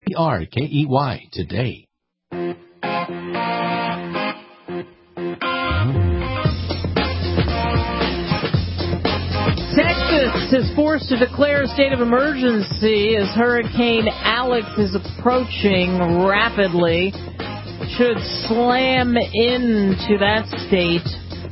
RKEY today. Texas is forced to declare a state of emergency as Hurricane Alex is approaching rapidly. Should slam into that state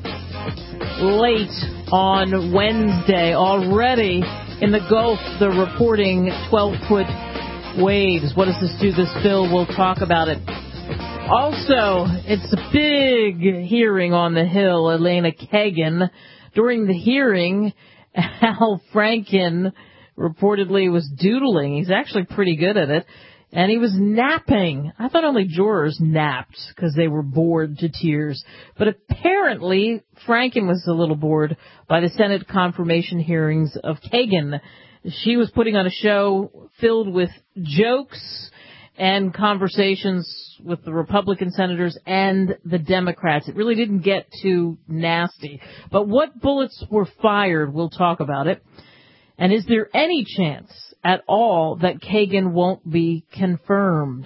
late on Wednesday. Already in the Gulf, they're reporting 12-foot waves. What does this do this bill? We'll talk about it. Also, it's a big hearing on the Hill. Elena Kagan. During the hearing, Al Franken reportedly was doodling. He's actually pretty good at it. And he was napping. I thought only jurors napped because they were bored to tears. But apparently, Franken was a little bored by the Senate confirmation hearings of Kagan. She was putting on a show filled with jokes and conversations with the Republican senators and the Democrats. It really didn't get too nasty. But what bullets were fired, we'll talk about it. And is there any chance at all that Kagan won't be confirmed?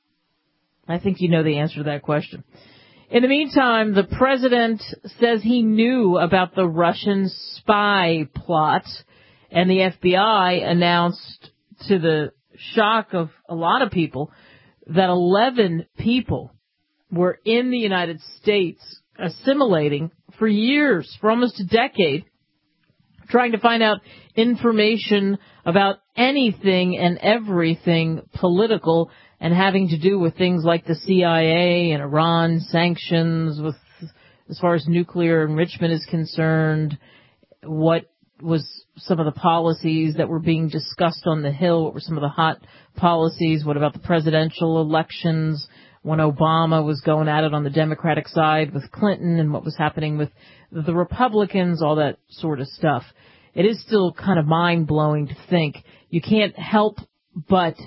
I think you know the answer to that question. In the meantime, the president says he knew about the Russian spy plot, and the FBI announced, to the shock of a lot of people, that 11 people were in the United States assimilating for years, for almost a decade, trying to find out information about anything and everything political and having to do with things like the CIA and Iran sanctions, with as far as nuclear enrichment is concerned, what was some of the policies that were being discussed on the Hill, what were some of the hot policies, what about the presidential elections when Obama was going at it on the Democratic side with Clinton, and what was happening with the Republicans, all that sort of stuff. It is still kind of mind-blowing to think. You can't help but,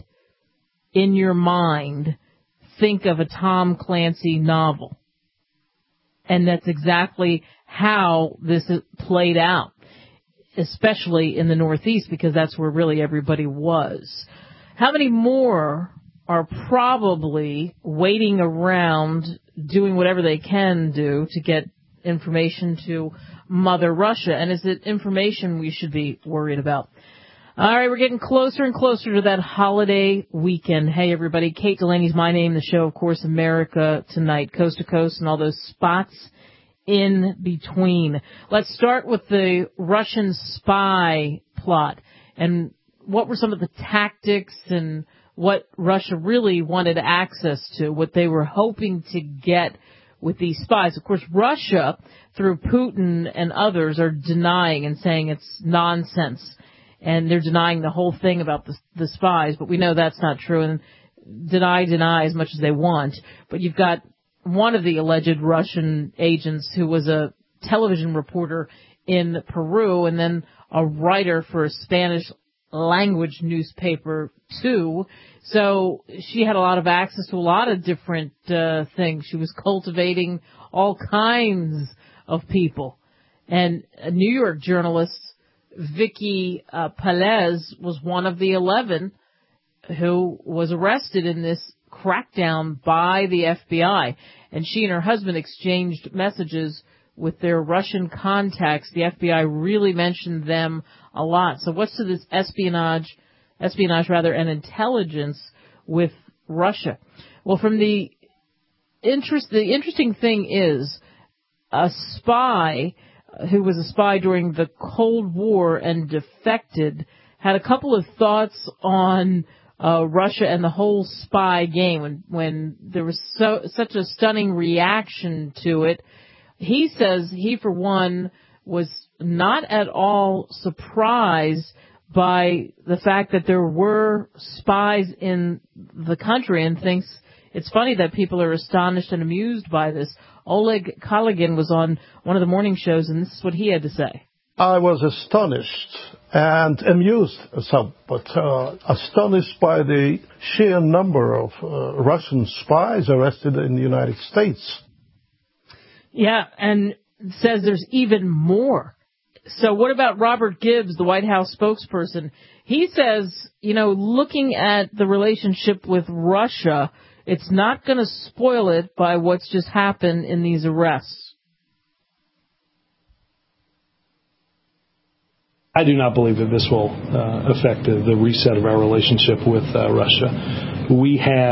in your mind, think of a Tom Clancy novel. And that's exactly how this played out, especially in the Northeast, because that's where really everybody was. How many more are probably waiting around doing whatever they can do to get information to Mother Russia? And is it information we should be worried about? All right, we're getting closer and closer to that holiday weekend. Hey, everybody, Kate Delaney's my name. The show, of course, America Tonight, Coast to Coast, and all those spots in between. Let's start with the Russian spy plot. And what were some of the tactics and what Russia really wanted access to, what they were hoping to get with these spies? Of course, Russia, through Putin and others, are denying and saying it's nonsense. And they're denying the whole thing about the spies. But we know that's not true. And deny as much as they want. But you've got one of the alleged Russian agents who was a television reporter in Peru and then a writer for a Spanish language newspaper too. So she had a lot of access to a lot of different things. She was cultivating all kinds of people. And a New York journalist, Vicky Pelez, was one of the 11 who was arrested in this crackdown by the FBI. And she and her husband exchanged messages with their Russian contacts. The FBI really mentioned them a lot. So what's to this espionage and intelligence with Russia? Well, from the interesting thing is a spy who was a spy during the Cold War and defected had a couple of thoughts on Russia and the whole spy game when there was such a stunning reaction to it. He says he, for one, was not at all surprised by the fact that there were spies in the country and thinks it's funny that people are astonished and amused by this. Oleg Kalugin was on one of the morning shows, and this is what he had to say. I was astonished and amused somewhat, astonished by the sheer number of Russian spies arrested in the United States. Yeah, and says there's even more. So what about Robert Gibbs, the White House spokesperson? He says, looking at the relationship with Russia, it's not going to spoil it by what's just happened in these arrests. I do not believe that this will affect the reset of our relationship with Russia. We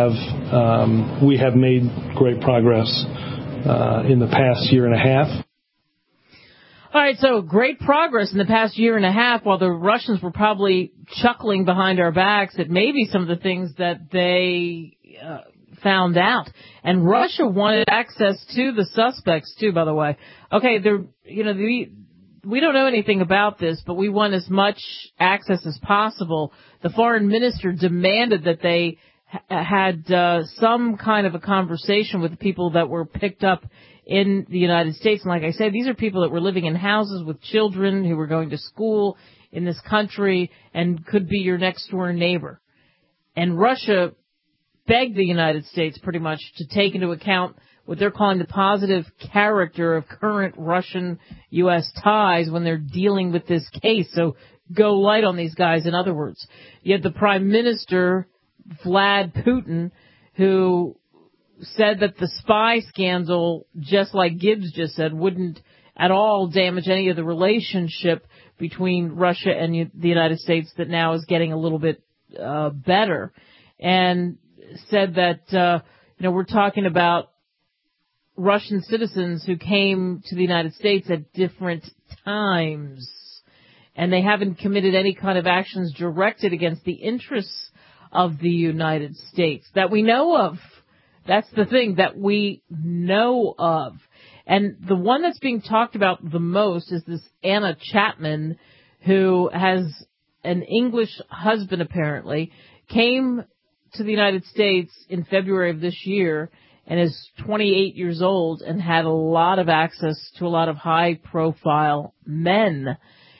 have made great progress in the past year and a half. All right, so great progress in the past year and a half while the Russians were probably chuckling behind our backs at maybe some of the things that they found out. And Russia wanted access to the suspects, too, by the way. Okay, we don't know anything about this, but we want as much access as possible. The foreign minister demanded that they had some kind of a conversation with the people that were picked up in the United States. And like I said, these are people that were living in houses with children who were going to school in this country and could be your next door neighbor. And Russia begged the United States pretty much to take into account what they're calling the positive character of current Russian-U.S. ties when they're dealing with this case. So go light on these guys, in other words. You had the Prime Minister, Vlad Putin, who said that the spy scandal, just like Gibbs just said, wouldn't at all damage any of the relationship between Russia and the United States that now is getting a little bit better. And said that, we're talking about Russian citizens who came to the United States at different times, and they haven't committed any kind of actions directed against the interests of the United States that we know of. That's the thing, that we know of. And the one that's being talked about the most is this Anna Chapman, who has an English husband, apparently, came to the United States in February of this year and is 28 years old and had a lot of access to a lot of high-profile men.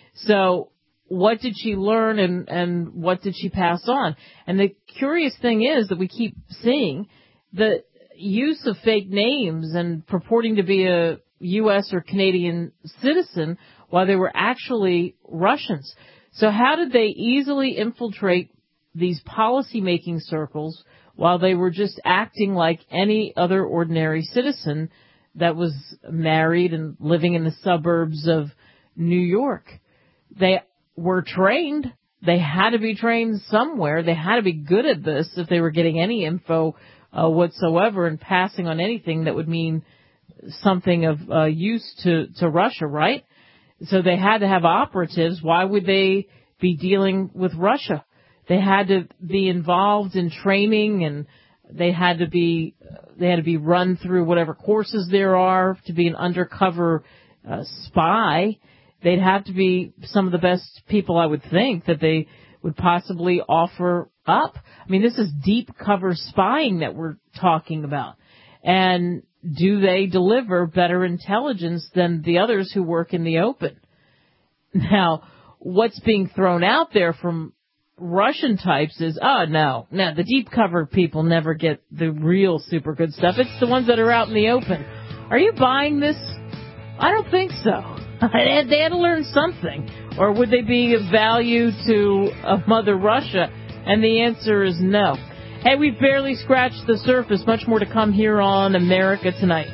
So what did she learn and what did she pass on? And the curious thing is that we keep seeing the use of fake names and purporting to be a U.S. or Canadian citizen while they were actually Russians. So how did they easily infiltrate these policy-making circles while they were just acting like any other ordinary citizen that was married and living in the suburbs of New York? They were trained. They had to be trained somewhere. They had to be good at this if they were getting any info whatsoever and passing on anything that would mean something of use to Russia, right? So they had to have operatives. Why would they be dealing with Russia? They had to be involved in training, and they had to be run through whatever courses there are to be an undercover spy. They'd have to be some of the best people, I would think, that they would possibly offer up. I mean, this is deep cover spying that we're talking about. And do they deliver better intelligence than the others who work in the open? Now, what's being thrown out there from Russian types is, no, the deep cover people never get the real super good stuff. It's the ones that are out in the open. Are you buying this? I don't think so. They had to learn something. Or would they be of value to Mother Russia? And the answer is no. Hey, we've barely scratched the surface. Much more to come here on America Tonight.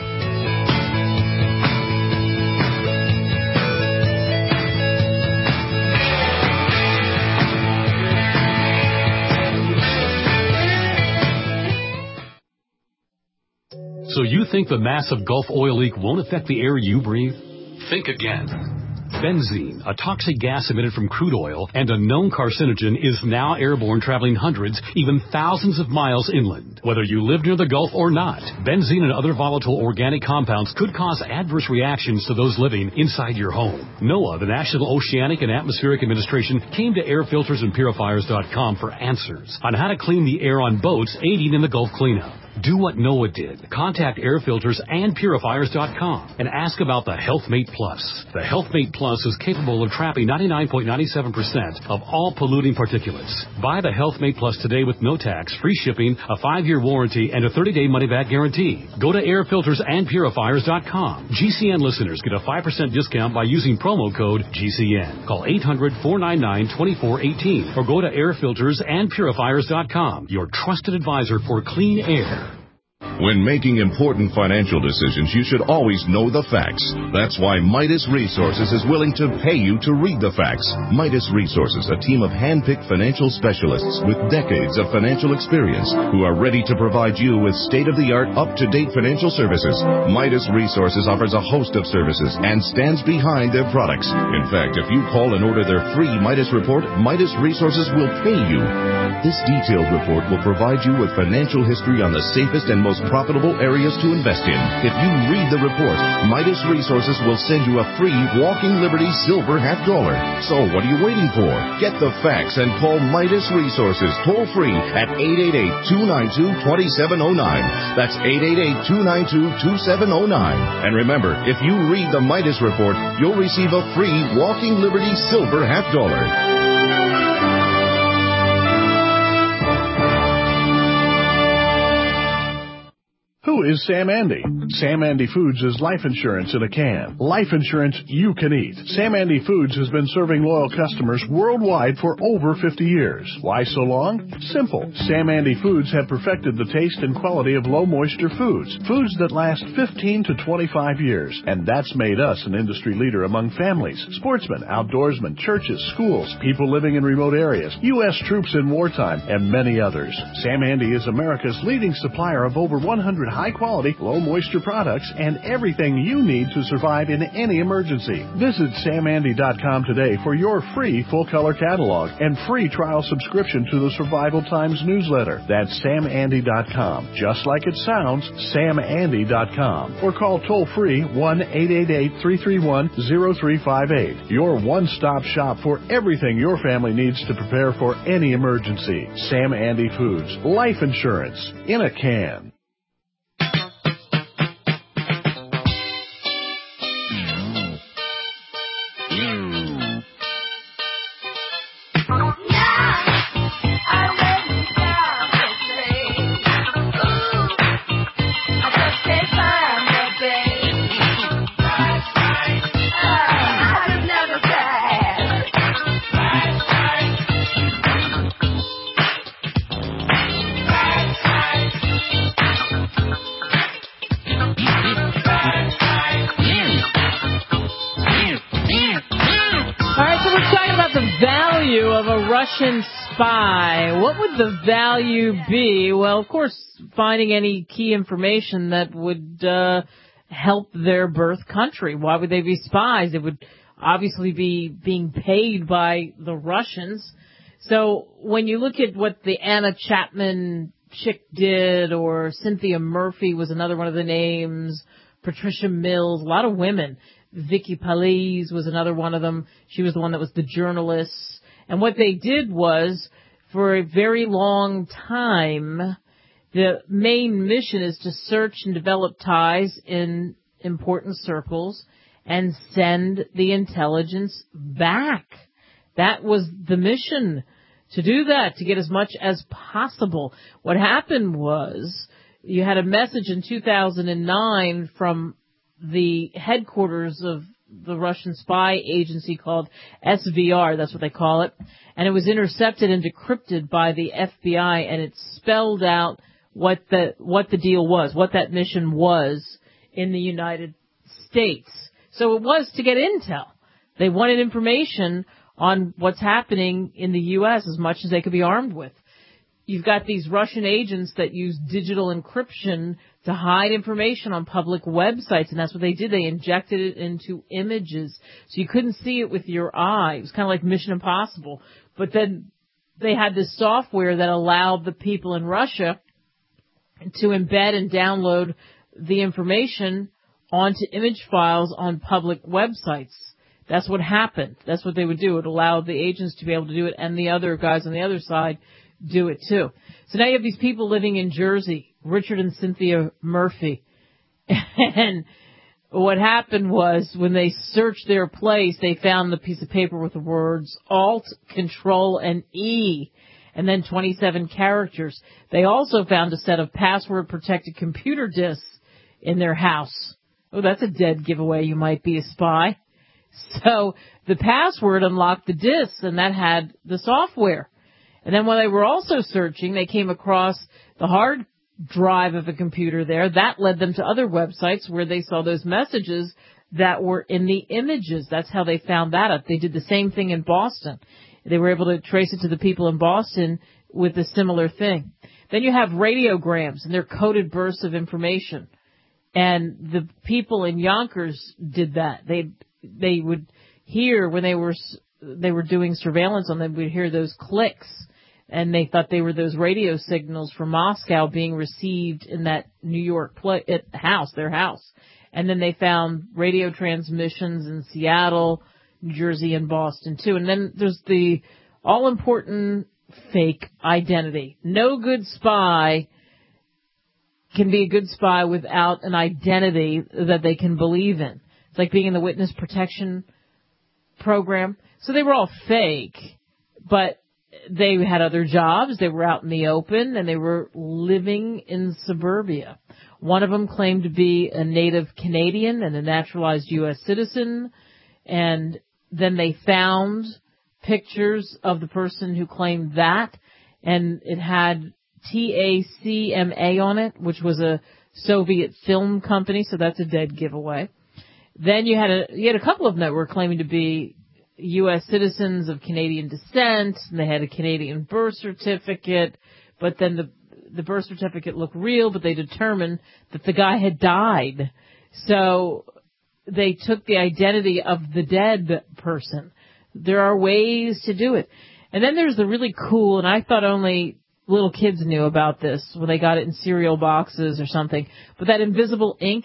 So you think the massive Gulf oil leak won't affect the air you breathe? Think again. Benzene, a toxic gas emitted from crude oil and a known carcinogen, is now airborne, traveling hundreds, even thousands of miles inland. Whether you live near the Gulf or not, benzene and other volatile organic compounds could cause adverse reactions to those living inside your home. NOAA, the National Oceanic and Atmospheric Administration, came to airfiltersandpurifiers.com for answers on how to clean the air on boats aiding in the Gulf cleanup. Do what Noah did. Contact airfiltersandpurifiers.com and ask about the HealthMate Plus. The HealthMate Plus is capable of trapping 99.97% of all polluting particulates. Buy the HealthMate Plus today with no tax, free shipping, a 5-year warranty, and a 30-day money-back guarantee. Go to airfiltersandpurifiers.com. GCN listeners get a 5% discount by using promo code GCN. Call 800-499-2418 or go to airfiltersandpurifiers.com. Your trusted advisor for clean air. When making important financial decisions, you should always know the facts. That's why Midas Resources is willing to pay you to read the facts. Midas Resources, a team of hand-picked financial specialists with decades of financial experience who are ready to provide you with state-of-the-art, up-to-date financial services. Midas Resources offers a host of services and stands behind their products. In fact, if you call and order their free Midas report, Midas Resources will pay you. This detailed report will provide you with financial history on the safest and most profitable areas to invest in. If you read the report, Midas Resources will send you a free Walking Liberty silver $50. So what are you waiting for? Get the facts and call Midas Resources toll free at 888-292-2709. That's 888-292-2709. And remember, if you read the Midas report, you'll receive a free Walking Liberty silver $50. Who is Sam Andy? Sam Andy Foods is life insurance in a can. Life insurance you can eat. Sam Andy Foods has been serving loyal customers worldwide for over 50 years. Why so long? Simple. Sam Andy Foods have perfected the taste and quality of low-moisture foods. Foods that last 15 to 25 years. And that's made us an industry leader among families, sportsmen, outdoorsmen, churches, schools, people living in remote areas, U.S. troops in wartime, and many others. Sam Andy is America's leading supplier of over 100 high-quality, low-moisture products and everything you need to survive in any emergency. Visit SamAndy.com today for your free full-color catalog and free trial subscription to the Survival Times newsletter. That's SamAndy.com. Just like it sounds, SamAndy.com. Or call toll-free 1-888-331-0358. Your one-stop shop for everything your family needs to prepare for any emergency. Sam Andy Foods. Life insurance in a can. Russian spy. What would the value be? Well, of course, finding any key information that would help their birth country. Why would they be spies? They would obviously be being paid by the Russians. So when you look at what the Anna Chapman chick did, or Cynthia Murphy was another one of the names, Patricia Mills, a lot of women. Vicky Palise was another one of them. She was the one that was the journalist. And what they did was, for a very long time, the main mission is to search and develop ties in important circles and send the intelligence back. That was the mission, to do that, to get as much as possible. What happened was, you had a message in 2009 from the headquarters of the Russian spy agency called SVR, that's what they call it, and it was intercepted and decrypted by the FBI, and it spelled out what the deal was, what that mission was in the United States. So it was to get intel. They wanted information on what's happening in the U.S. as much as they could be armed with. You've got these Russian agents that use digital encryption to hide information on public websites, and that's what they did. They injected it into images, so you couldn't see it with your eye. It was kind of like Mission Impossible. But then they had this software that allowed the people in Russia to embed and download the information onto image files on public websites. That's what happened. That's what they would do. It allowed the agents to be able to do it, and the other guys on the other side do it too. So now you have these people living in Jersey, Richard and Cynthia Murphy. And what happened was when they searched their place, they found the piece of paper with the words Alt, Control, and E, and then 27 characters. They also found a set of password-protected computer disks in their house. Oh, that's a dead giveaway. You might be a spy. So the password unlocked the disks, and that had the software. And then when they were also searching, they came across the hard drive of a computer there. That led them to other websites where they saw those messages that were in the images. That's how they found that out. They did the same thing in Boston. They were able to trace it to the people in Boston with a similar thing. Then you have radiograms, and they're coded bursts of information. And the people in Yonkers did that. They would hear when they were doing surveillance on them, we'd hear those clicks, and they thought they were those radio signals from Moscow being received in that New York house, their house. And then they found radio transmissions in Seattle, New Jersey, and Boston too. And then there's the all-important fake identity. No good spy can be a good spy without an identity that they can believe in. It's like being in the witness protection program. So they were all fake, but they had other jobs. They were out in the open, and they were living in suburbia. One of them claimed to be a native Canadian and a naturalized U.S. citizen, and then they found pictures of the person who claimed that, and it had TACMA on it, which was a Soviet film company, so that's a dead giveaway. Then you had a couple of them that were claiming to be U.S. citizens of Canadian descent, and they had a Canadian birth certificate, but then the birth certificate looked real, but they determined that the guy had died. So they took the identity of the dead person. There are ways to do it. And then there's the really cool, and I thought only little kids knew about this when they got it in cereal boxes or something, but that invisible ink.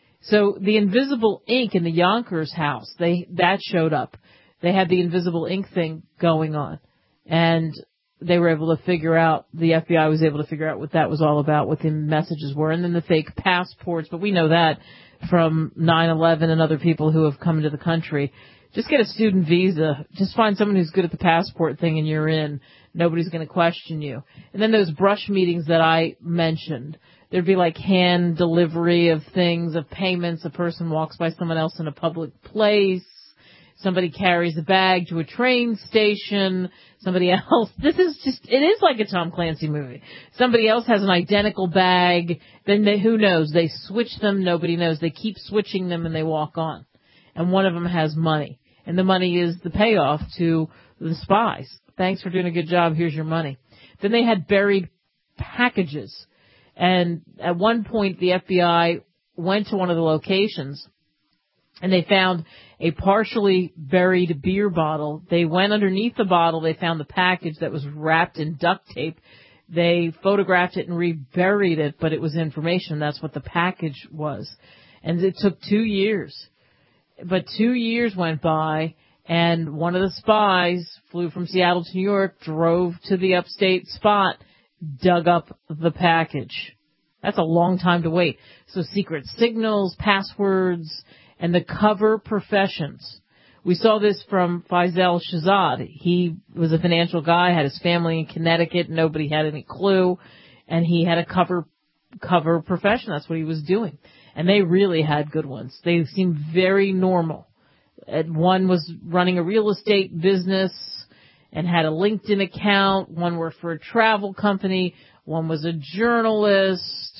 So the invisible ink in the Yonkers house, that showed up. They had the invisible ink thing going on, and they were able to figure out, the FBI was able to figure out what that was all about, what the messages were, and then the fake passports, but we know that from 9/11 and other people who have come into the country. Just get a student visa. Just find someone who's good at the passport thing and you're in. Nobody's going to question you. And then those brush meetings that I mentioned, there'd be like hand delivery of things, of payments. A person walks by someone else in a public place. Somebody carries a bag to a train station. Somebody else, it is like a Tom Clancy movie. Somebody else has an identical bag. Then who knows? They switch them. Nobody knows. They keep switching them and they walk on. And one of them has money. And the money is the payoff to the spies. Thanks for doing a good job. Here's your money. Then they had buried packages. And at one point, the FBI went to one of the locations, and they found a partially buried beer bottle. They went underneath the bottle. They found the package that was wrapped in duct tape. They photographed it and reburied it, but it was information. That's what the package was. And it took 2 years. But 2 years went by, and one of the spies flew from Seattle to New York, drove to the upstate spot, dug up the package. That's a long time to wait. So secret signals, passwords, and the cover professions. We saw this from Faisal Shahzad. He was a financial guy, had his family in Connecticut, nobody had any clue, and he had a cover profession. That's what he was doing. And they really had good ones. They seemed very normal. One was running a real estate business and had a LinkedIn account. One worked for a travel company. One was a journalist.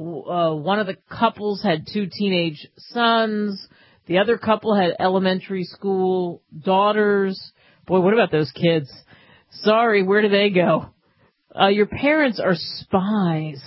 One of the couples had 2 teenage sons. The other couple had elementary school daughters. Boy, what about those kids? Sorry, where do they go? Your parents are spies.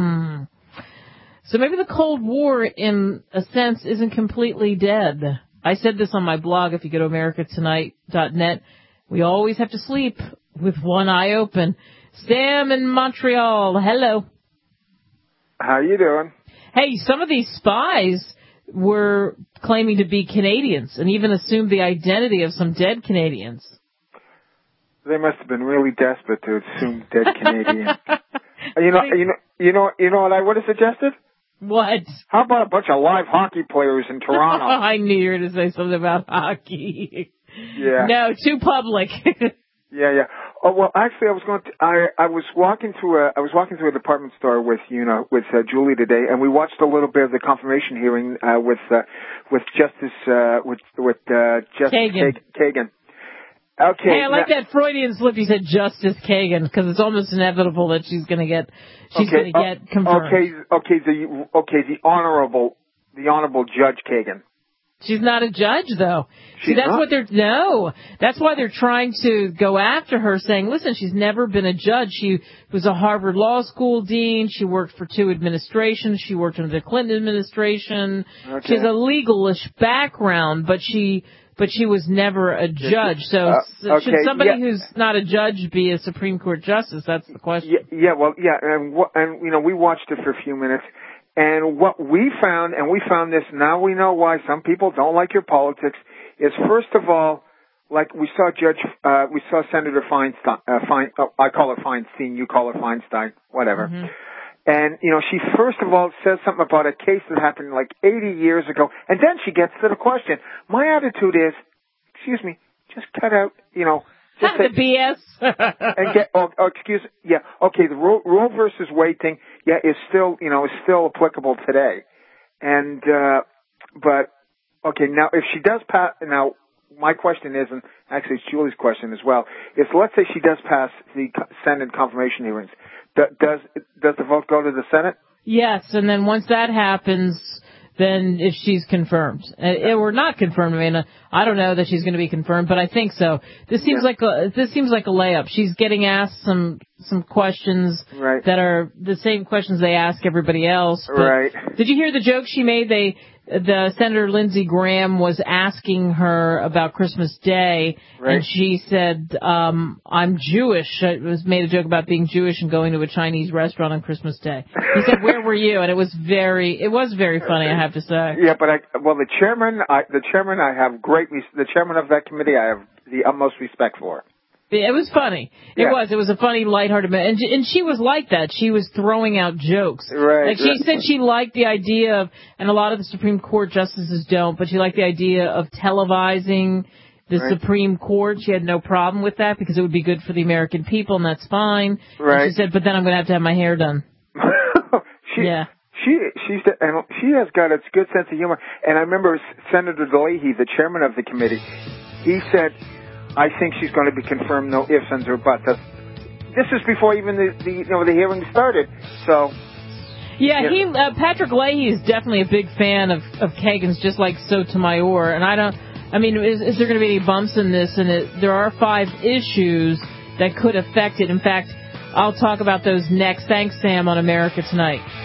So maybe the Cold War, in a sense, isn't completely dead. I said this on my blog, if you go to americatonight.net. We always have to sleep with one eye open. Sam in Montreal, hello. How you doing? Hey, some of these spies were claiming to be Canadians and even assumed the identity of some dead Canadians. They must have been really desperate to assume dead Canadian. You know what I would have suggested? What? How about a bunch of live hockey players in Toronto? I knew you were going to say something about hockey. Yeah. No, too public. Yeah. Oh well, actually, I was walking through a department store with Julie today, and we watched a little bit of the confirmation hearing with Justice Kagan. Okay. Hey, I like that Freudian slip. You said Justice Kagan because it's almost inevitable that she's going to get confirmed. Okay. The honorable Judge Kagan. She's not a judge, though. That's why they're trying to go after her, saying, listen, she's never been a judge. She was a Harvard Law School dean. She worked for 2 administrations. She worked under the Clinton administration. Okay. She has a legalish background, but she was never a judge. So should somebody who's not a judge be a Supreme Court justice? That's the question. And we watched it for a few minutes. And what we found, this, now we know why some people don't like your politics, is first of all, like we saw Senator Feinstein, I call her Feinstein, you call her Feinstein, whatever. Mm-hmm. And, she first of all says something about a case that happened like 80 years ago, and then she gets to the question. My attitude is, excuse me, just cut out, just the BS. and get, the Roe versus Wade thing, is still applicable today. And, but, okay, now if she does pass, now my question is, and actually it's Julie's question as well, is let's say she does pass the Senate confirmation hearings. Does the vote go to the Senate? Yes, and then once that happens, then if she's confirmed, or not confirmed, I don't know that she's going to be confirmed, but I think so. This seems like a layup. She's getting asked some questions that are the same questions they ask everybody else. But did you hear the joke she made? The Senator Lindsey Graham was asking her about Christmas Day, and she said, I'm Jewish. It was made a joke about being Jewish and going to a Chinese restaurant on Christmas Day. He said, where were you? And it was very funny, I have to say. Yeah, but the chairman of that committee, I have the utmost respect for. It was funny. It was a funny, lighthearted, and she was like that. She was throwing out jokes. She said she liked the idea of, and a lot of the Supreme Court justices don't, but she liked the idea of televising the Supreme Court. She had no problem with that because it would be good for the American people, and that's fine. And she said, but then I'm going to have my hair done. She has got a good sense of humor. And I remember Senator DeLeahy, the chairman of the committee, he said, I think she's going to be confirmed, no ifs, ands, or buts. This is before even the hearing started. So, Patrick Leahy is definitely a big fan of Kagan's, just like Sotomayor. And is there going to be any bumps in this? And there are 5 issues that could affect it. In fact, I'll talk about those next. Thanks, Sam, on America Tonight.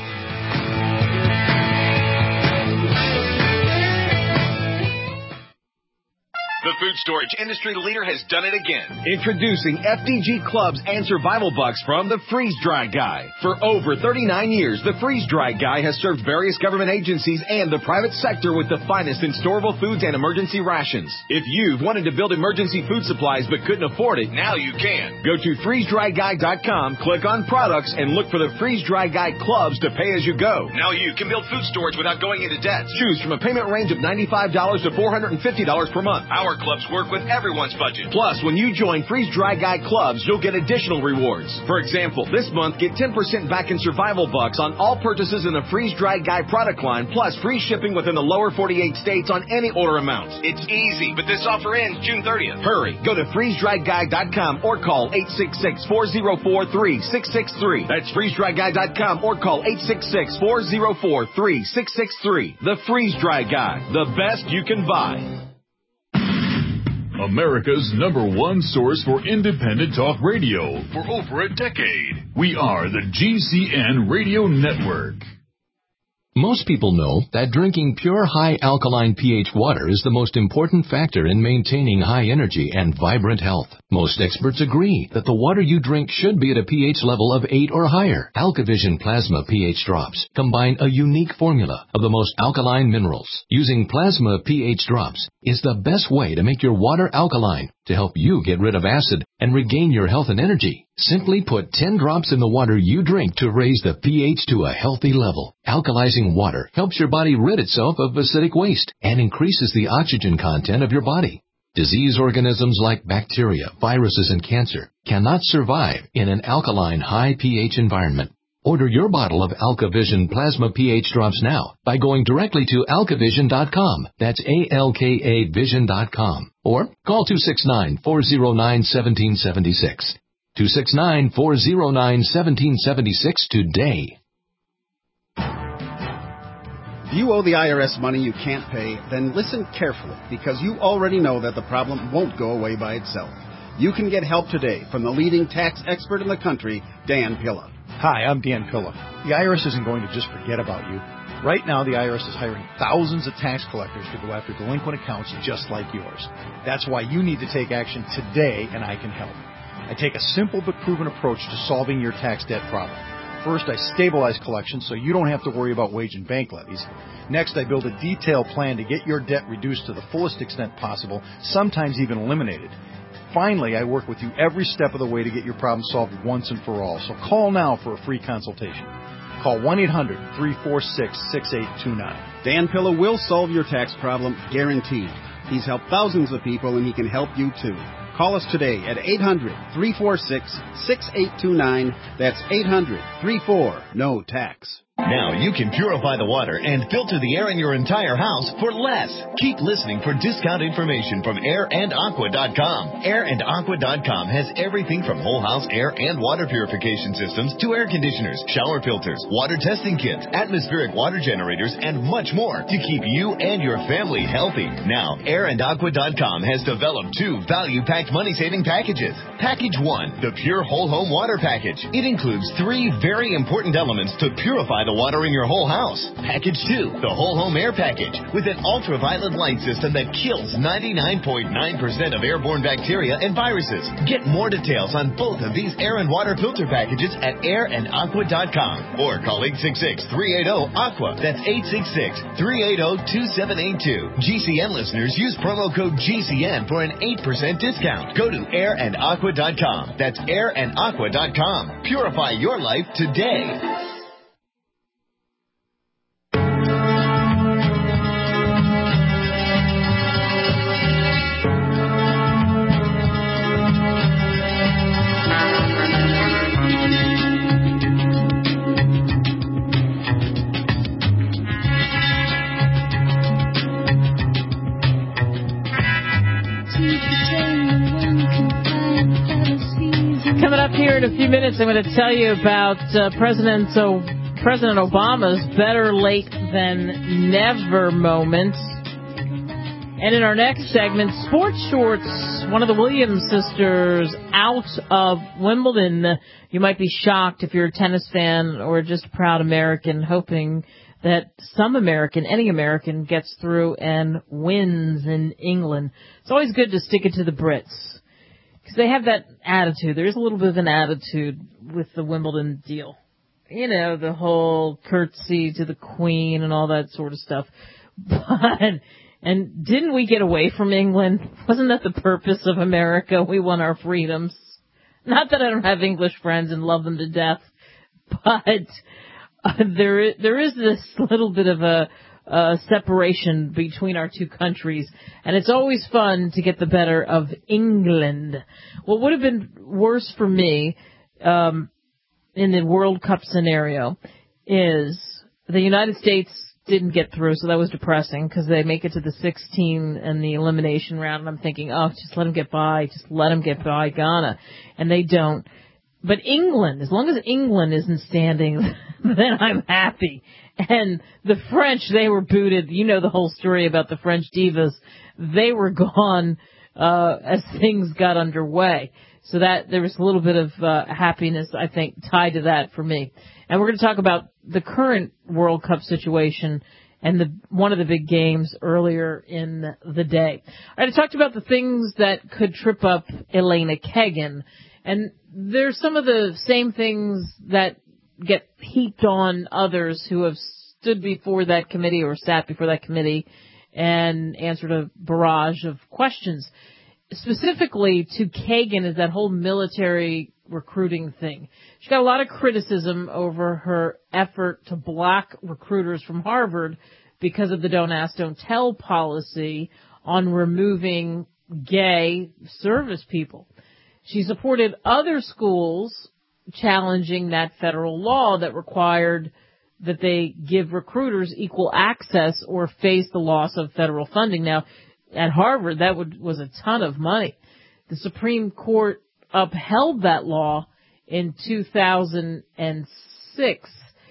The food storage industry leader has done it again. Introducing FDG Clubs and Survival Bucks from the Freeze Dry Guy. For over 39 years, the Freeze Dry Guy has served various government agencies and the private sector with the finest in storable foods and emergency rations. If you've wanted to build emergency food supplies but couldn't afford it, now you can. Go to freezedryguy.com, click on products, and look for the Freeze Dry Guy Clubs to pay as you go. Now you can build food storage without going into debt. Choose from a payment range of $95 to $450 per month. Our clubs work with everyone's budget. Plus, when you join Freeze Dry Guy Clubs, you'll get additional rewards. For example, this month, get 10% back in Survival Bucks on all purchases in the Freeze Dry Guy product line, plus free shipping within the lower 48 states on any order amounts. It's easy, but this offer ends June 30th. Hurry. Go to freezedryguy.com or call 866-404-3663. That's freezedryguy.com or call 866-404-3663. The Freeze Dry Guy. The best you can buy. America's #1 source for independent talk radio for over a decade. We are the GCN Radio Network. Most people know that drinking pure high alkaline pH water is the most important factor in maintaining high energy and vibrant health. Most experts agree that the water you drink should be at a pH level of 8 or higher. AlkaVision Plasma pH drops combine a unique formula of the most alkaline minerals. Using plasma pH drops is the best way to make your water alkaline to help you get rid of acid and regain your health and energy. Simply put 10 drops in the water you drink to raise the pH to a healthy level. Alkalizing water helps your body rid itself of acidic waste and increases the oxygen content of your body. Disease organisms like bacteria, viruses, and cancer cannot survive in an alkaline high pH environment. Order your bottle of AlkaVision Plasma pH drops now by going directly to alkavision.com. That's ALKA Vision.com. Or call 269-409-1776. 269-409-1776 today. If you owe the IRS money you can't pay, then listen carefully, because you already know that the problem won't go away by itself. You can get help today from the leading tax expert in the country, Dan Pilla. Hi, I'm Dan Pilla. The IRS isn't going to just forget about you. Right now, the IRS is hiring thousands of tax collectors to go after delinquent accounts just like yours. That's why you need to take action today, and I can help. I take a simple but proven approach to solving your tax debt problem. First, I stabilize collections so you don't have to worry about wage and bank levies. Next, I build a detailed plan to get your debt reduced to the fullest extent possible, sometimes even eliminated. Finally, I work with you every step of the way to get your problem solved once and for all. So call now for a free consultation. Call 1-800-346-6829. Dan Pilla will solve your tax problem, guaranteed. He's helped thousands of people, and he can help you too. Call us today at 800-346-6829. That's 800-34-NO-TAX. Now you can purify the water and filter the air in your entire house for less. Keep listening for discount information from AirandAqua.com. AirandAqua.com has everything from whole house air and water purification systems to air conditioners, shower filters, water testing kits, atmospheric water generators, and much more to keep you and your family healthy. Now, AirandAqua.com has developed 2 value-packed money-saving packages. Package 1, the Pure Whole Home Water Package. It includes 3 very important elements to purify the water in your whole house. Package 2, the Whole Home Air Package, with an ultraviolet light system that kills 99.9% of airborne bacteria and viruses. Get more details on both of these air and water filter packages at AirandAqua.com or call 866-380-AQUA. That's 866-380-2782. GCN listeners use promo code GCN for an 8% discount. Go to AirandAqua.com. That's AirandAqua.com. Purify your life today. Coming up here in a few minutes, I'm going to tell you about President Obama's better late than never moment. And in our next segment, sports shorts, one of the Williams sisters out of Wimbledon. You might be shocked if you're a tennis fan or just a proud American, hoping that some American, any American, gets through and wins in England. It's always good to stick it to the Brits, because they have that attitude. There is a little bit of an attitude with the Wimbledon deal. You know, the whole curtsy to the Queen and all that sort of stuff. And didn't we get away from England? Wasn't that the purpose of America? We won our freedoms. Not that I don't have English friends and love them to death, but there is this little bit of a separation between our two countries, and it's always fun to get the better of England. What would have been worse for me in the World Cup scenario is the United States didn't get through, so that was depressing because they make it to the 16 and the elimination round, and I'm thinking, oh, just let them get by, Ghana, and they don't. But England, as long as England isn't standing, then I'm happy. And the French, they were booted. You know the whole story about the French divas. They were gone as things got underway. So that there was a little bit of happiness, I think, tied to that for me. And we're going to talk about the current World Cup situation and one of the big games earlier in the day. I talked about the things that could trip up Elena Kagan. And there's some of the same things that get heaped on others who have stood before that committee or sat before that committee and answered a barrage of questions. Specifically to Kagan is that whole military recruiting thing. She got a lot of criticism over her effort to block recruiters from Harvard because of the don't ask, don't tell policy on removing gay service people. She supported other schools challenging that federal law that required that they give recruiters equal access or face the loss of federal funding. Now, at Harvard, that was a ton of money. The Supreme Court upheld that law in 2006.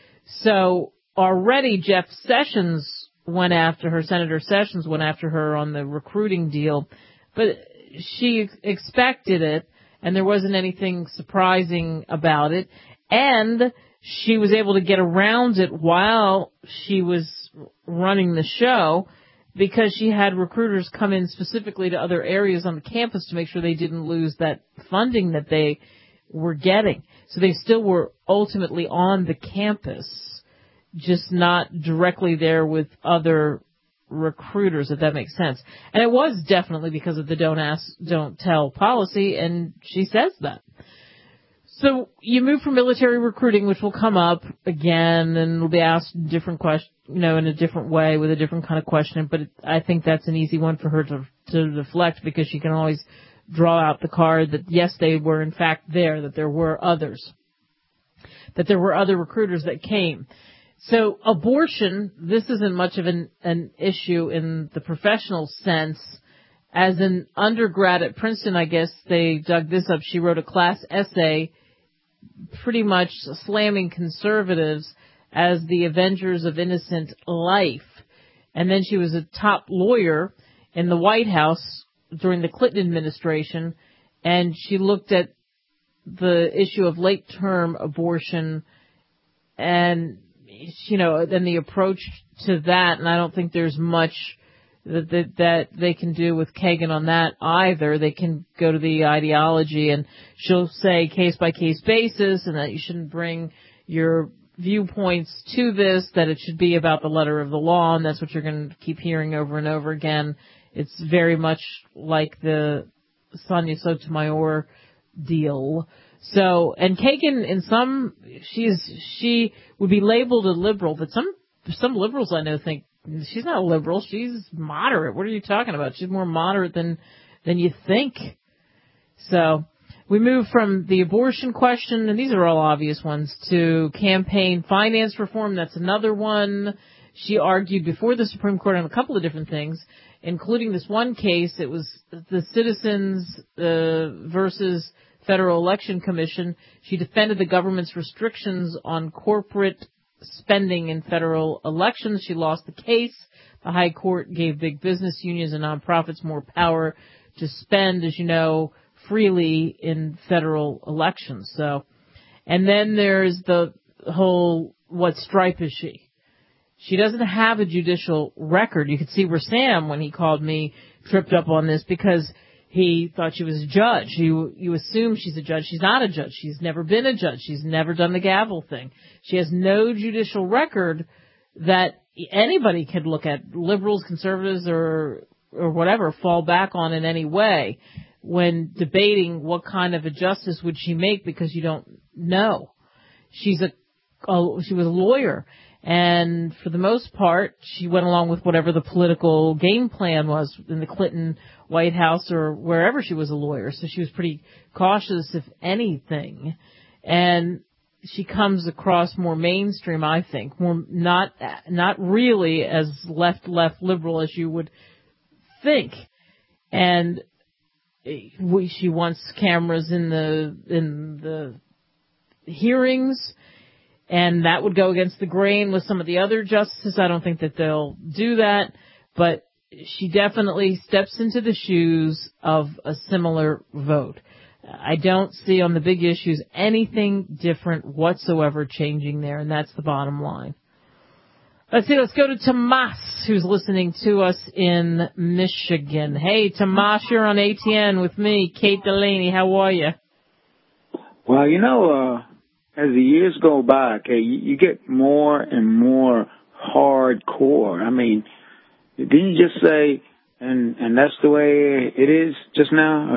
So already Jeff Sessions went after her, Senator Sessions went after her on the recruiting deal, but she expected it, and there wasn't anything surprising about it. And she was able to get around it while she was running the show, because she had recruiters come in specifically to other areas on the campus to make sure they didn't lose that funding that they were getting. So they still were ultimately on the campus, just not directly there with other recruiters, if that makes sense. And it was definitely because of the don't ask, don't tell policy, and she says that. So you move from military recruiting, which will come up again and will be asked different questions, in a different way with a different kind of question. But I think that's an easy one for her to deflect, because she can always draw out the card that yes, they were in fact there, that there were others, that there were other recruiters that came. So abortion, this isn't much of an issue in the professional sense. As an undergrad at Princeton, I guess they dug this up. She wrote a class essay pretty much slamming conservatives as the avengers of innocent life. And then she was a top lawyer in the White House during the Clinton administration, and she looked at the issue of late-term abortion and, then the approach to that, and I don't think there's much that they can do with Kagan on that either. They can go to the ideology, and she'll say case-by-case basis, and that you shouldn't bring your viewpoints to this, that it should be about the letter of the law, and that's what you're going to keep hearing over and over again. It's very much like the Sonia Sotomayor deal. So, and Kagan, she would be labeled a liberal, but some liberals I know think she's not a liberal. She's moderate. What are you talking about? She's more moderate than you think. So we move from the abortion question, and these are all obvious ones, to campaign finance reform. That's another one. She argued before the Supreme Court on a couple of different things, including this one case. It was the Citizens versus Federal Election Commission. She defended the government's restrictions on corporate spending in federal elections. She lost the case. The High Court gave big business unions and nonprofits more power to spend, as you know, freely in federal elections. So, and then there's the whole, what stripe is she? She doesn't have a judicial record. You could see where Sam, when he called me, tripped up on this because he thought she was a judge. You assume she's a judge. She's not a judge. She's never been a judge. She's never done the gavel thing. She has no judicial record that anybody could look at, liberals, conservatives, or whatever, fall back on in any way when debating what kind of a justice would she make, because you don't know. She was a lawyer, and for the most part, she went along with whatever the political game plan was in the Clinton White House or wherever she was a lawyer. So she was pretty cautious, if anything. And she comes across more mainstream, I think, more not really as left liberal as you would think. And she wants cameras in the hearings, and that would go against the grain with some of the other justices. I don't think that they'll do that, but she definitely steps into the shoes of a similar vote. I don't see on the big issues anything different whatsoever changing there, and that's the bottom line. Let's go to Tomas, who's listening to us in Michigan. Hey, Tomas, you're on ATN with me, Kate Delaney. How are you? Well, as the years go by, okay, you get more and more hardcore. I mean, didn't you just say, and that's the way it is just now?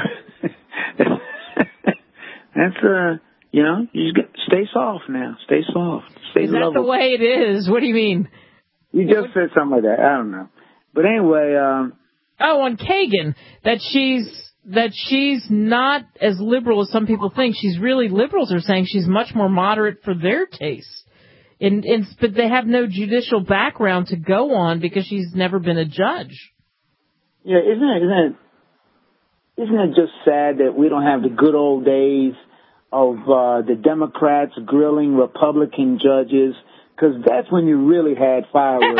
That's, you just stay soft now. Stay soft. Stay Is that lovable. the way it is? What do you mean? You just said something like that. I don't know. But anyway, on Kagan, that she's not as liberal as some people think. She's really, liberals are saying she's much more moderate for their tastes. But they have no judicial background to go on because she's never been a judge. Yeah, isn't it just sad that we don't have the good old days of the Democrats grilling Republican judges? Because that's when you really had fireworks.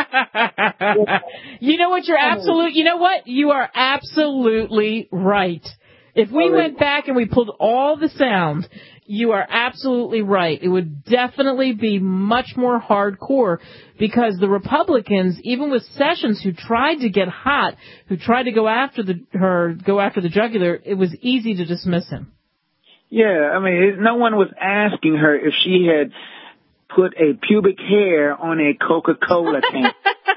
You know what? You are absolutely right. If we went back and we pulled all the sound, you are absolutely right. It would definitely be much more hardcore because the Republicans, even with Sessions, who tried to get hot, who tried to go after the jugular, it was easy to dismiss him. Yeah, I mean, no one was asking her if she had put a pubic hair on a Coca-Cola can.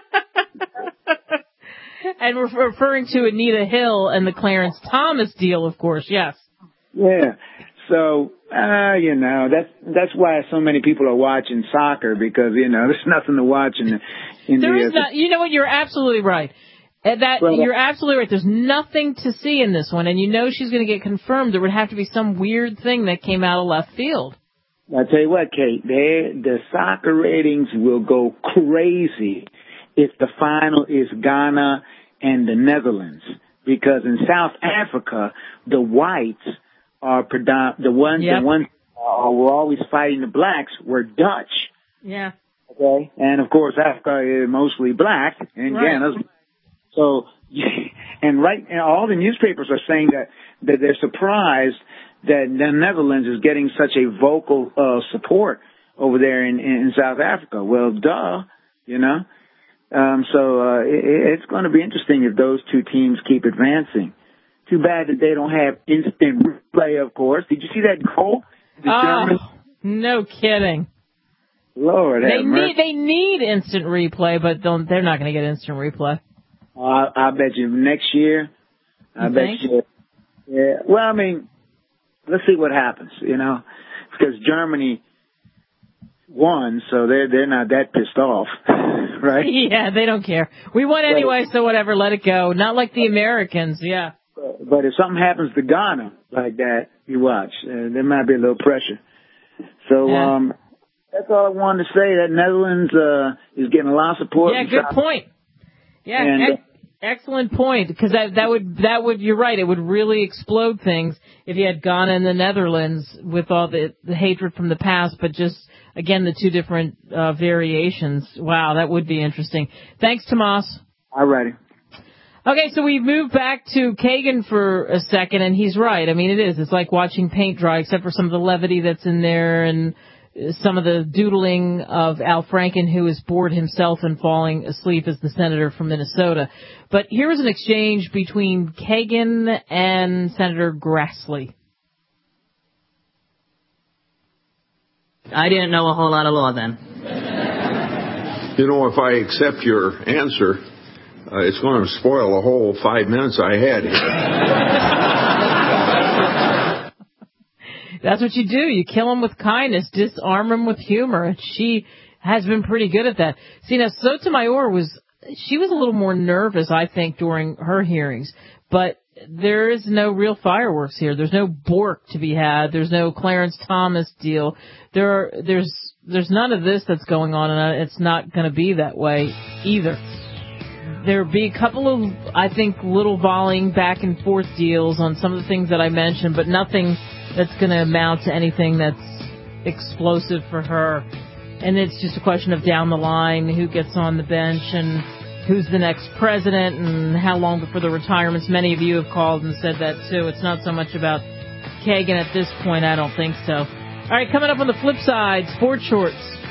And we're referring to Anita Hill and the Clarence Thomas deal, of course, yes. Yeah. So, that's why so many people are watching soccer because, there's nothing to watch There is not. You know what? You're absolutely right. You're absolutely right. There's nothing to see in this one. And she's going to get confirmed. There would have to be some weird thing that came out of left field. I'll tell you what, Kate, the soccer ratings will go crazy if the final is Ghana and the Netherlands. Because in South Africa, the whites are the ones who were always fighting the blacks were Dutch. Yeah. Okay. And of course, Africa is mostly black and Ghana's. So, and all the newspapers are saying that they're surprised that the Netherlands is getting such a vocal support over there in South Africa. Well, duh, So it's going to be interesting if those two teams keep advancing. Too bad that they don't have instant replay, of course. Did you see that goal? No kidding. Lord, they need instant replay, but they're not going to get instant replay. I bet you next year. I bet you. Yeah. Well, I mean, let's see what happens. Because Germany won, so they're not that pissed off, right? Yeah, they don't care. We won anyway, so whatever, let it go. Not like the Americans, yeah. But if something happens to Ghana like that, you watch. There might be a little pressure. So that's all I wanted to say. That Netherlands is getting a lot of support. Yeah, good point. Yeah, and, excellent point. Because that would you're right. It would really explode things if you had Ghana and the Netherlands with all the hatred from the past, but just again the two different variations. Wow, that would be interesting. Thanks, Tomas. All righty. Okay, so we moved back to Kagan for a second, and he's right. I mean, it is. It's like watching paint dry, except for some of the levity that's in there and some of the doodling of Al Franken, who is bored himself and falling asleep as the senator from Minnesota. But here was an exchange between Kagan and Senator Grassley. I didn't know a whole lot of law then. If I accept your answer, it's going to spoil the whole 5 minutes I had here. That's what you do. You kill them with kindness, disarm them with humor. And she has been pretty good at that. See, now, Sotomayor was a little more nervous, I think, during her hearings. But there is no real fireworks here. There's no Bork to be had. There's no Clarence Thomas deal. There's none of this that's going on, and it's not going to be that way either. There'll be a couple of, I think, little volleying back and forth deals on some of the things that I mentioned, but nothing that's going to amount to anything that's explosive for her. And it's just a question of down the line, who gets on the bench and who's the next president and how long before the retirements. Many of you have called and said that, too. It's not so much about Kagan at this point. I don't think so. All right, coming up on the flip side, sports shorts.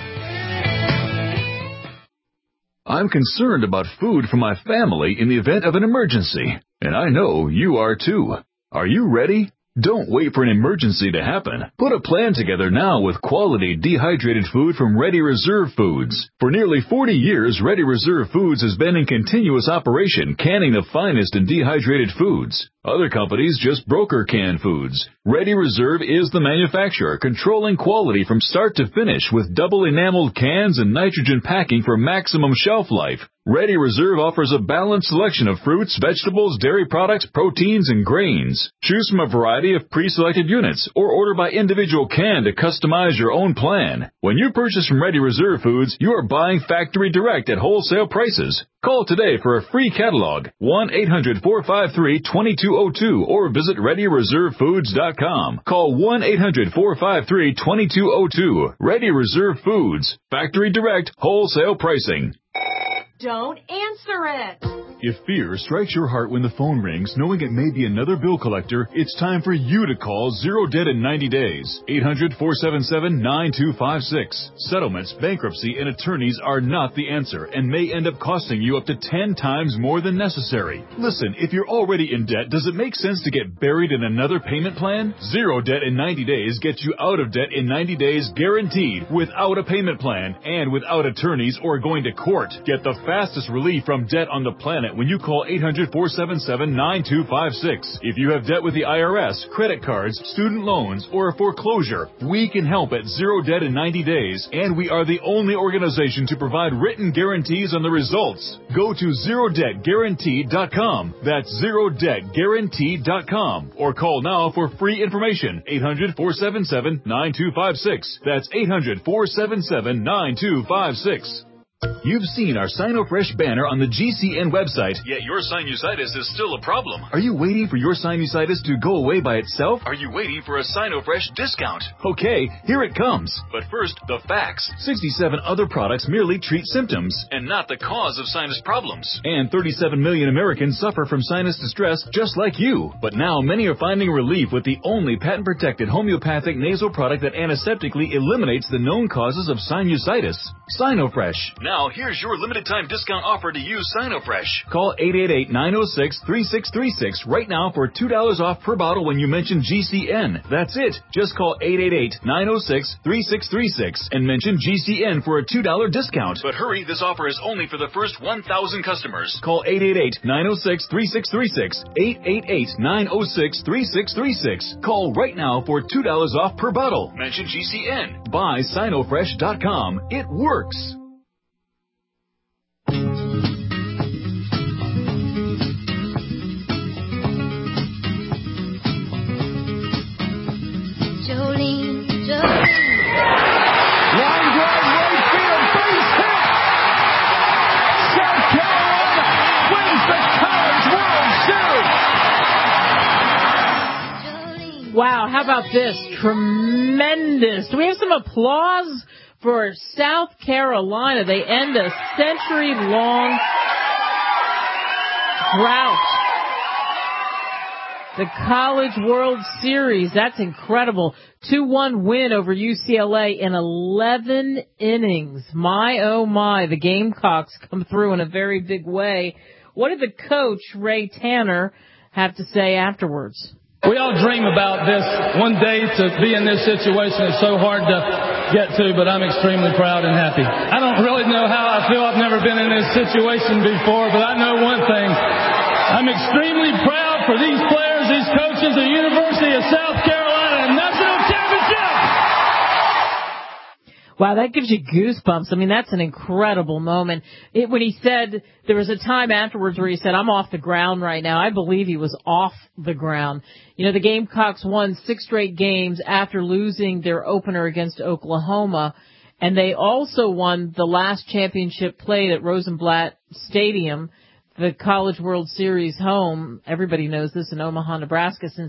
I'm concerned about food for my family in the event of an emergency, and I know you are too. Are you ready? Don't wait for an emergency to happen. Put a plan together now with quality dehydrated food from Ready Reserve Foods. For nearly 40 years, Ready Reserve Foods has been in continuous operation, canning the finest in dehydrated foods. Other companies just broker canned foods. Ready Reserve is the manufacturer, controlling quality from start to finish with double enameled cans and nitrogen packing for maximum shelf life. Ready Reserve offers a balanced selection of fruits, vegetables, dairy products, proteins, and grains. Choose from a variety of pre-selected units or order by individual can to customize your own plan. When you purchase from Ready Reserve Foods, you are buying factory direct at wholesale prices. Call today for a free catalog, 1-800-453-2202, or visit ReadyReserveFoods.com. Call 1-800-453-2202. Ready Reserve Foods. Factory direct, wholesale pricing. Don't answer it. If fear strikes your heart when the phone rings, knowing it may be another bill collector, it's time for you to call Zero Debt in 90 days. 800-477-9256. Settlements, bankruptcy, and attorneys are not the answer and may end up costing you up to 10 times more than necessary. Listen, if you're already in debt, does it make sense to get buried in another payment plan? Zero Debt in 90 days gets you out of debt in 90 days guaranteed, without a payment plan and without attorneys or going to court. Get the fastest relief from debt on the planet when you call 800-477-9256. If you have debt with the IRS, credit cards, student loans, or a foreclosure, we can help at Zero Debt in 90 days, and we are the only organization to provide written guarantees on the results. Go to ZeroDebtGuaranteed.com. That's ZeroDebtGuaranteed.com. Or call now for free information. 800-477-9256. That's 800-477-9256. You've seen our SinoFresh banner on the GCN website, yet your sinusitis is still a problem. Are you waiting for your sinusitis to go away by itself? Are you waiting for a SinoFresh discount? Okay, here it comes. But first, the facts. 67 other products merely treat symptoms and not the cause of sinus problems. And 37 million Americans suffer from sinus distress just like you. But now many are finding relief with the only patent-protected homeopathic nasal product that antiseptically eliminates the known causes of sinusitis. SinoFresh. Now, here's your limited-time discount offer to use SinoFresh. Call 888-906-3636 right now for $2 off per bottle when you mention GCN. That's it. Just call 888-906-3636 and mention GCN for a $2 discount. But hurry, this offer is only for the first 1,000 customers. Call 888-906-3636. 888-906-3636. Call right now for $2 off per bottle. Mention GCN. Buy SinoFresh.com. It works. Jolene. Line drive right field, base hit. South Carolina wins the College World Series. Wow, how about this? Tremendous. Do we have some applause for South Carolina? They end a century-long drought. The College World Series, that's incredible. 2-1 win over UCLA in 11 innings. My, oh my, the Gamecocks come through in a very big way. What did the coach, Ray Tanner, have to say afterwards? We all dream about this. One day to be in this situation is so hard to get to, but I'm extremely proud and happy. I don't really know how I feel. I've never been in this situation before, but I know one thing. I'm extremely proud for these players, these coaches, the University of South Carolina, national championship! Wow, that gives you goosebumps. I mean, that's an incredible moment. When he said, there was a time afterwards where he said, I'm off the ground right now. I believe he was off the ground. You know, the Gamecocks won 6 straight games after losing their opener against Oklahoma. And they also won the last championship played at Rosenblatt Stadium, the College World Series home. Everybody knows this, in Omaha, Nebraska, since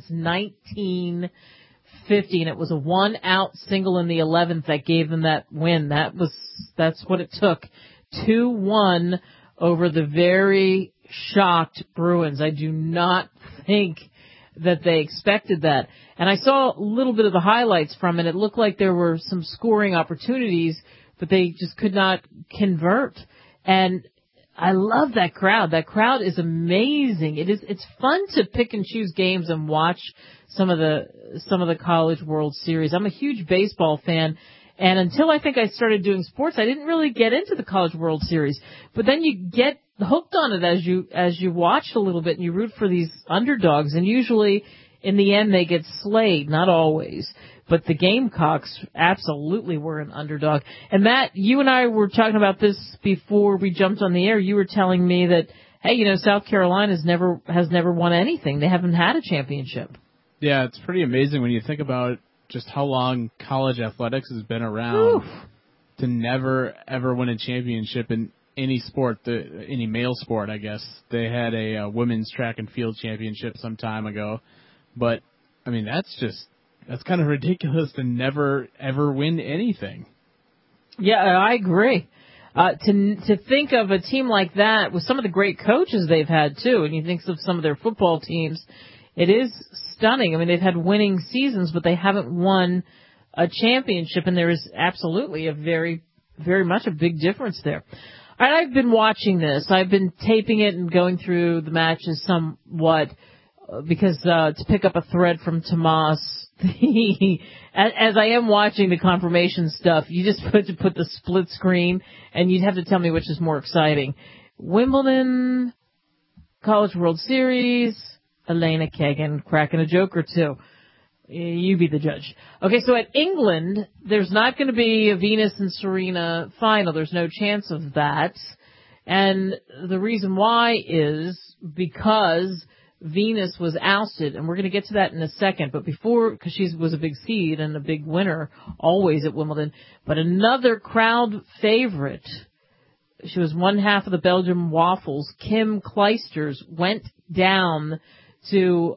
1950. And it was a 1-out single in the 11th that gave them that win. That's what it took. 2-1 over the very shocked Bruins. I do not think that they expected that. And I saw a little bit of the highlights from it. It looked like there were some scoring opportunities, but they just could not convert. And I love that crowd. That crowd is amazing. It's fun to pick and choose games and watch some of the College World Series. I'm a huge baseball fan. And until I think I started doing sports, I didn't really get into the College World Series. But then you get hooked on it as you watch a little bit and you root for these underdogs. And usually, in the end, they get slayed. Not always. But the Gamecocks absolutely were an underdog. And Matt, you and I were talking about this before we jumped on the air. You were telling me that, hey, South Carolina has never won anything. They haven't had a championship. Yeah, it's pretty amazing when you think about just how long college athletics has been around to never, ever win a championship in any sport, any male sport, I guess. They had a women's track and field championship some time ago. But, I mean, that's kind of ridiculous to never, ever win anything. Yeah, I agree. To think of a team like that with some of the great coaches they've had, too, and you think of some of their football teams, it is stunning. I mean, they've had winning seasons, but they haven't won a championship, and there is absolutely a very, very much a big difference there. All right, I've been watching this. I've been taping it and going through the matches somewhat because to pick up a thread from Tomas, as I am watching the confirmation stuff, you just put the split screen, and you'd have to tell me which is more exciting. Wimbledon, College World Series, Elena Kagan cracking a joke or two. You be the judge. Okay, so at England, there's not going to be a Venus and Serena final. There's no chance of that. And the reason why is because Venus was ousted, and we're going to get to that in a second, but before, because she was a big seed and a big winner always at Wimbledon, but another crowd favorite, she was one half of the Belgium Waffles, Kim Clijsters, went down to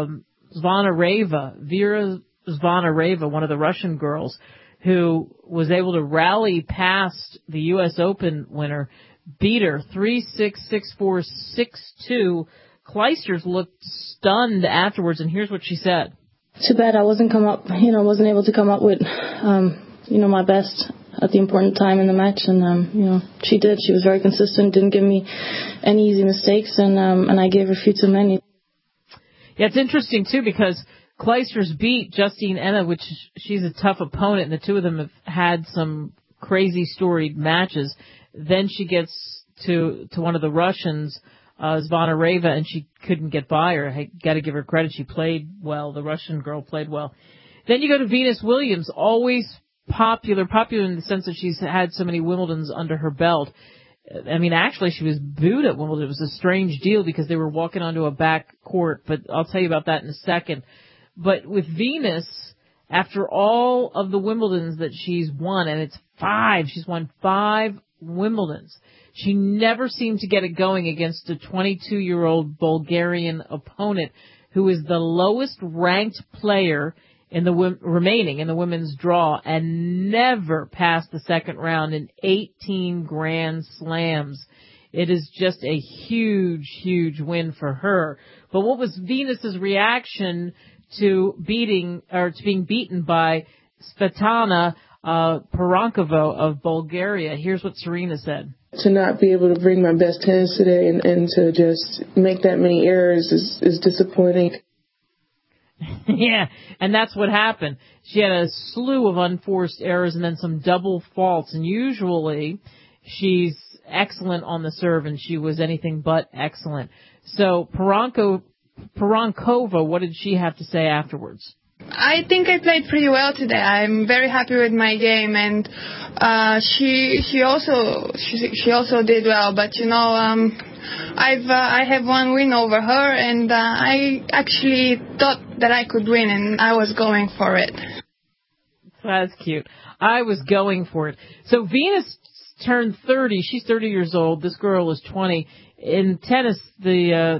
Vera Zvonareva, one of the Russian girls, who was able to rally past the U.S. Open winner, beat her 3-6, 6-4, 6-2. Clijsters looked stunned afterwards, and here's what she said. Too bad I wasn't able to come up with, my best at the important time in the match, and she did. She was very consistent, didn't give me any easy mistakes, and I gave her few too many. Yeah, it's interesting, too, because Clijsters beat Justine Henin, which she's a tough opponent, and the two of them have had some crazy storied matches. Then she gets to one of the Russians, Zvonareva, and she couldn't get by her. I got to give her credit. She played well. The Russian girl played well. Then you go to Venus Williams, always popular in the sense that she's had so many Wimbledons under her belt. I mean, actually, she was booed at Wimbledon. It was a strange deal because they were walking onto a back court, but I'll tell you about that in a second. But with Venus, after all of the Wimbledons that she's won, and it's 5, she's won 5 Wimbledons, she never seemed to get it going against a 22-year-old Bulgarian opponent who is the lowest ranked player in the remaining in the women's draw and never passed the second round in 18 Grand Slams. It is just a huge, huge win for her. But what was Venus's reaction to being beaten by Svetlana Perankova of Bulgaria? Here's what Serena said. To not be able to bring my best tennis today and to just make that many errors is disappointing. Yeah, and that's what happened. She had a slew of unforced errors and then some double faults, and usually she's excellent on the serve, and she was anything but excellent. So Perankova, what did she have to say afterwards? I think I played pretty well today. I'm very happy with my game, and she also did well. But I have one win over her, and I actually thought that I could win, and I was going for it. That's cute. I was going for it. So Venus turned 30. She's 30 years old. This girl is 20. In tennis, the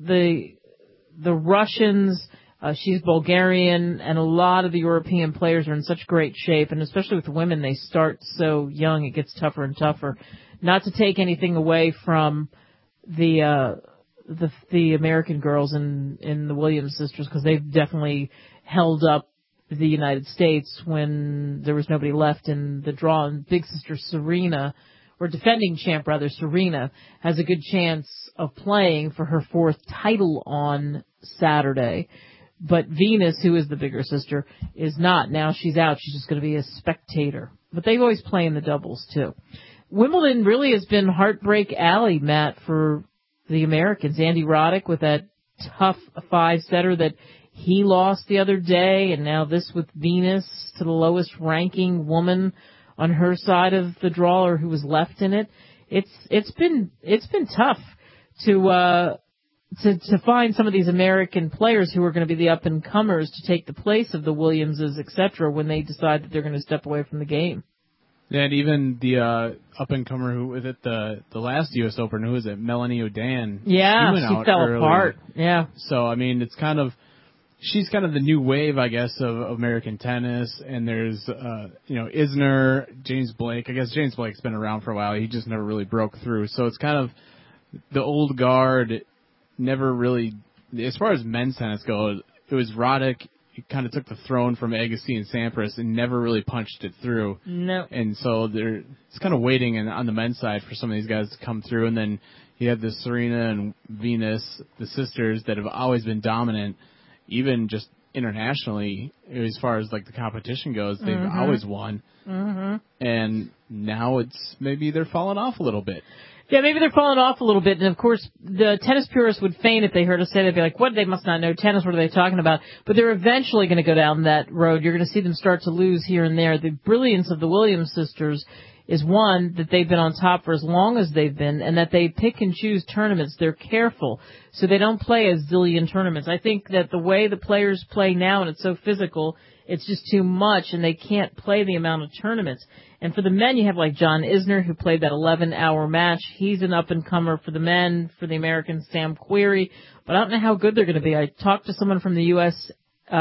Russians. She's Bulgarian, and a lot of the European players are in such great shape, and especially with women, they start so young, it gets tougher and tougher. Not to take anything away from the the American girls in the Williams sisters, because they've definitely held up the United States when there was nobody left in the draw. And big sister Serena, or defending champ rather, Serena, has a good chance of playing for her 4th title on Saturday. But Venus, who is the bigger sister, is not. Now she's out. She's just going to be a spectator. But they always play in the doubles, too. Wimbledon really has been heartbreak alley, Matt, for the Americans. Andy Roddick with that tough 5-setter that he lost the other day, and now this with Venus, to the lowest ranking woman on her side of the draw, or who was left in it. It's been tough to find some of these American players who are going to be the up and comers to take the place of the Williamses, etc., when they decide that they're going to step away from the game. Yeah, and even the up-and-comer who was at the last U.S. Open, who was it, Melanie Odan? Yeah, she fell early. apart. Yeah. So, I mean, it's kind of, she's kind of the new wave, I guess, of American tennis. And there's, Isner, James Blake. I guess James Blake's been around for a while. He just never really broke through. So it's kind of the old guard, never really, as far as men's tennis goes, it was Roddick. He kind of took the throne from Agassi and Sampras and never really punched it through. No. And so it's kind of waiting on the men's side for some of these guys to come through. And then you have the Serena and Venus, the sisters, that have always been dominant, even just internationally, as far as like the competition goes. They've always won. Mm-hmm. And now maybe they're falling off a little bit. Yeah, maybe they're falling off a little bit, and of course, the tennis purists would faint if they heard us say, they'd be like, what, they must not know tennis, what are they talking about? But they're eventually going to go down that road. You're going to see them start to lose here and there. The brilliance of the Williams sisters is, one, that they've been on top for as long as they've been, and that they pick and choose tournaments. They're careful, so they don't play a zillion tournaments. I think that the way the players play now, and it's so physical, it's just too much, and they can't play the amount of tournaments. And for the men, you have like John Isner, who played that 11-hour match. He's an up-and-comer for the men. For the Americans, Sam Querrey. But I don't know how good they're going to be. I talked to someone from the USTA,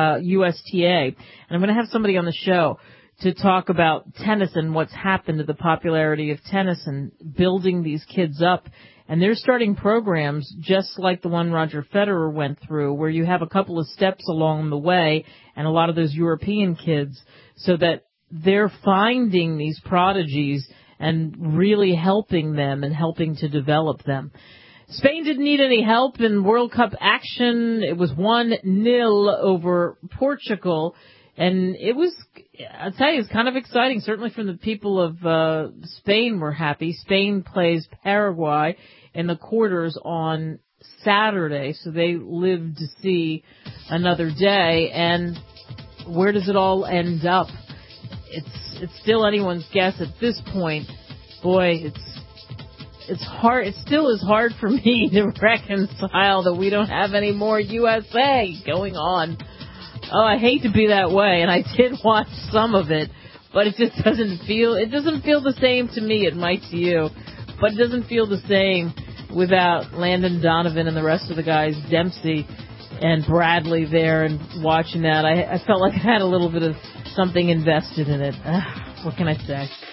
and I'm going to have somebody on the show to talk about tennis and what's happened to the popularity of tennis and building these kids up. And they're starting programs just like the one Roger Federer went through, where you have a couple of steps along the way and a lot of those European kids, so that they're finding these prodigies and really helping them and helping to develop them. Spain didn't need any help in World Cup action. It was 1-0 over Portugal. And it was, I'll tell you, it's kind of exciting. Certainly from the people of Spain were happy. Spain plays Paraguay in the quarters on Saturday, so they live to see another day. And where does it all end up? It's still anyone's guess at this point. Boy, it's hard. It still is hard for me to reconcile that we don't have any more USA going on. Oh, I hate to be that way, and I did watch some of it, but it just doesn't feel the same to me. It might to you, but it doesn't feel the same without Landon Donovan and the rest of the guys, Dempsey and Bradley there, and watching that. I felt like I had a little bit of something invested in it. What can I say?